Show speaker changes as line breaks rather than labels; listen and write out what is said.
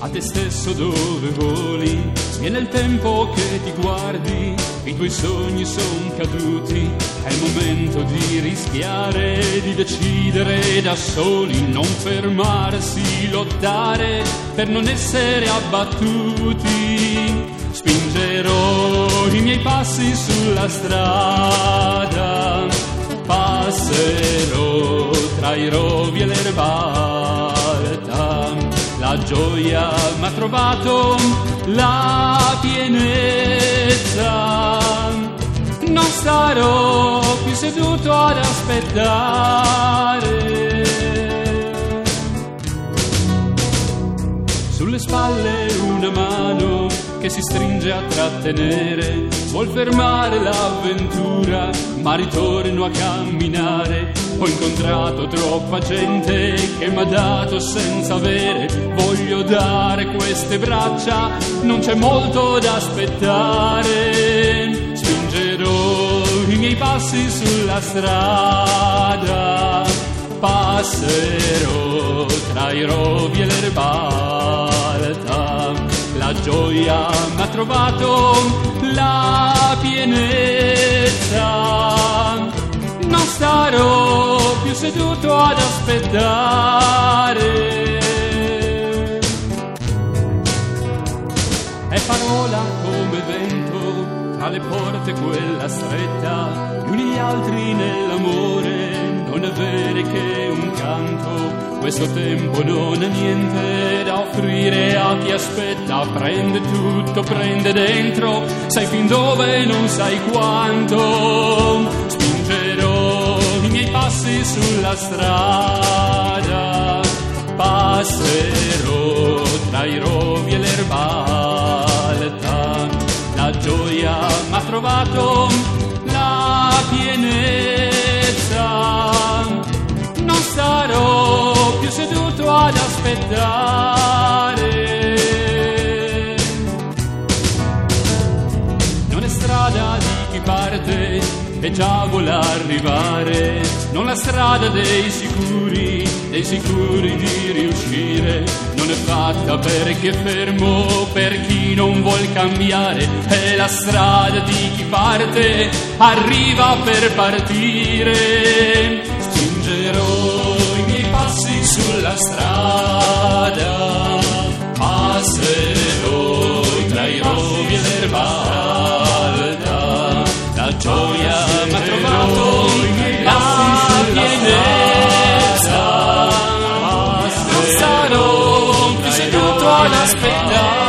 a te stesso dove voli. Viene il tempo che ti guardi, i tuoi sogni son caduti, è il momento di rischiare, di decidere da soli, non fermarsi, lottare per non essere abbattuti. Spingerò i miei passi sulla strada, passerò tra i rovi e l'erba alta, la gioia m'ha trovato la pienezza, non starò più seduto ad aspettare. Sulle spalle una mano che si stringe a trattenere, vuol fermare l'avventura, ma ritorno a camminare. Ho incontrato troppa gente che m'ha dato senza avere, voglio dare queste braccia, non c'è molto da aspettare. Spingerò i miei passi sulla strada, passerò tra i rovi e l'erba alta, la gioia m'ha trovato la pienezza, non starò più seduto ad aspettare. È parola come vento tra le porte quella stretta, gli uni gli altri nell'amore, non avere che un canto. Questo tempo non ha niente da offrire a chi aspetta, prende tutto, prende dentro, sai fin dove non sai quanto. Spingerò i miei passi sulla strada, passerò tra i rovi e l'erba alta, la gioia m'ha trovato la pienezza, non starò più seduto ad aspettare. Non è strada di chi parte e già vuol arrivare, non la strada dei sicuri di riuscire, non è fatta per chi è fermo, per chi non vuol cambiare, è la strada di chi parte, arriva per partire. Spingerò i miei passi sulla strada, passerò tra i rovi e l'erba alta, la gioia m'ha trovato la pienezza, non sarò più seduto ad aspettare.